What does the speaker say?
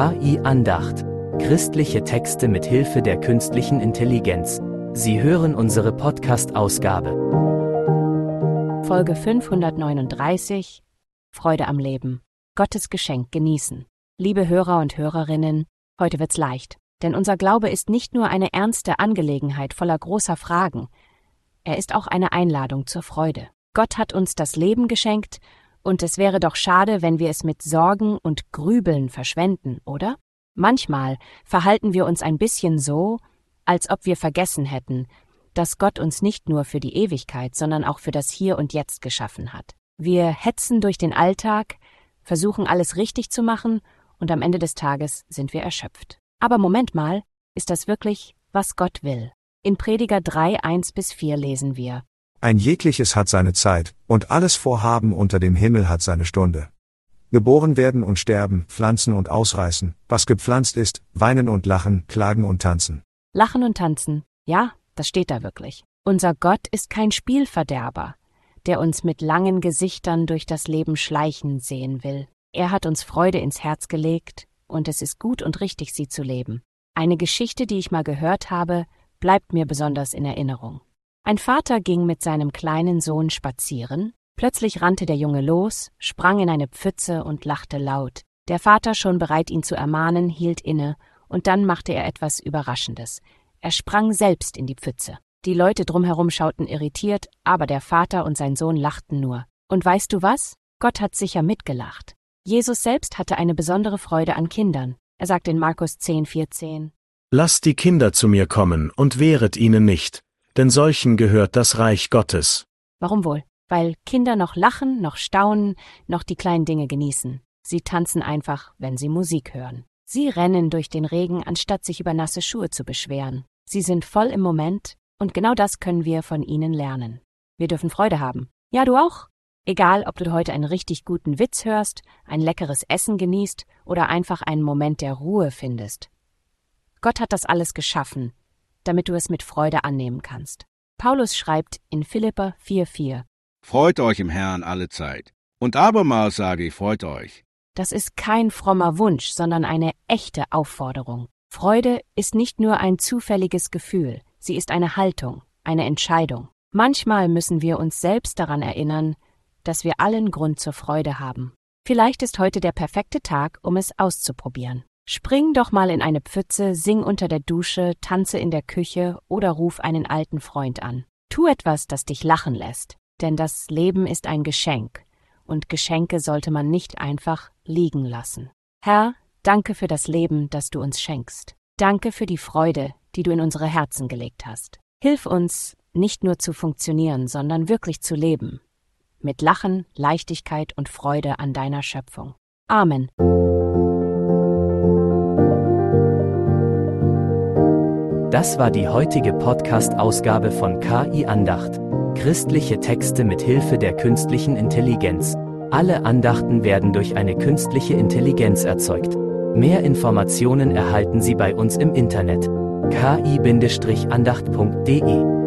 KI Andacht. Christliche Texte mit Hilfe der künstlichen Intelligenz. Sie hören unsere Podcast-Ausgabe. Folge 539. Freude am Leben. Gottes Geschenk genießen. Liebe Hörer und Hörerinnen, heute wird's leicht, denn unser Glaube ist nicht nur eine ernste Angelegenheit voller großer Fragen, er ist auch eine Einladung zur Freude. Gott hat uns das Leben geschenkt, und es wäre doch schade, wenn wir es mit Sorgen und Grübeln verschwenden, oder? Manchmal verhalten wir uns ein bisschen so, als ob wir vergessen hätten, dass Gott uns nicht nur für die Ewigkeit, sondern auch für das Hier und Jetzt geschaffen hat. Wir hetzen durch den Alltag, versuchen alles richtig zu machen, und am Ende des Tages sind wir erschöpft. Aber Moment mal, ist das wirklich, was Gott will? In Prediger 3, 1-4 lesen wir: Ein jegliches hat seine Zeit, und alles Vorhaben unter dem Himmel hat seine Stunde. Geboren werden und sterben, pflanzen und ausreißen, was gepflanzt ist, weinen und lachen, klagen und tanzen. Lachen und tanzen, ja, das steht da wirklich. Unser Gott ist kein Spielverderber, der uns mit langen Gesichtern durch das Leben schleichen sehen will. Er hat uns Freude ins Herz gelegt, und es ist gut und richtig, sie zu leben. Eine Geschichte, die ich mal gehört habe, bleibt mir besonders in Erinnerung. Ein Vater ging mit seinem kleinen Sohn spazieren. Plötzlich rannte der Junge los, sprang in eine Pfütze und lachte laut. Der Vater, schon bereit, ihn zu ermahnen, hielt inne, und dann machte er etwas Überraschendes. Er sprang selbst in die Pfütze. Die Leute drumherum schauten irritiert, aber der Vater und sein Sohn lachten nur. Und weißt du was? Gott hat sicher mitgelacht. Jesus selbst hatte eine besondere Freude an Kindern. Er sagt in Markus 10,14: Lasst die Kinder zu mir kommen und wehret ihnen nicht, denn solchen gehört das Reich Gottes. Warum wohl? Weil Kinder noch lachen, noch staunen, noch die kleinen Dinge genießen. Sie tanzen einfach, wenn sie Musik hören. Sie rennen durch den Regen, anstatt sich über nasse Schuhe zu beschweren. Sie sind voll im Moment, und genau das können wir von ihnen lernen. Wir dürfen Freude haben. Ja, du auch? Egal, ob du heute einen richtig guten Witz hörst, ein leckeres Essen genießt oder einfach einen Moment der Ruhe findest. Gott hat das alles geschaffen, damit du es mit Freude annehmen kannst. Paulus schreibt in Philipper 4,4: Freut euch im Herrn alle Zeit. Und abermals sage ich, freut euch. Das ist kein frommer Wunsch, sondern eine echte Aufforderung. Freude ist nicht nur ein zufälliges Gefühl, sie ist eine Haltung, eine Entscheidung. Manchmal müssen wir uns selbst daran erinnern, dass wir allen Grund zur Freude haben. Vielleicht ist heute der perfekte Tag, um es auszuprobieren. Spring doch mal in eine Pfütze, sing unter der Dusche, tanze in der Küche oder ruf einen alten Freund an. Tu etwas, das dich lachen lässt, denn das Leben ist ein Geschenk, und Geschenke sollte man nicht einfach liegen lassen. Herr, danke für das Leben, das du uns schenkst. Danke für die Freude, die du in unsere Herzen gelegt hast. Hilf uns, nicht nur zu funktionieren, sondern wirklich zu leben. Mit Lachen, Leichtigkeit und Freude an deiner Schöpfung. Amen. Das war die heutige Podcast-Ausgabe von KI Andacht. Christliche Texte mit Hilfe der künstlichen Intelligenz. Alle Andachten werden durch eine künstliche Intelligenz erzeugt. Mehr Informationen erhalten Sie bei uns im Internet: ki-andacht.de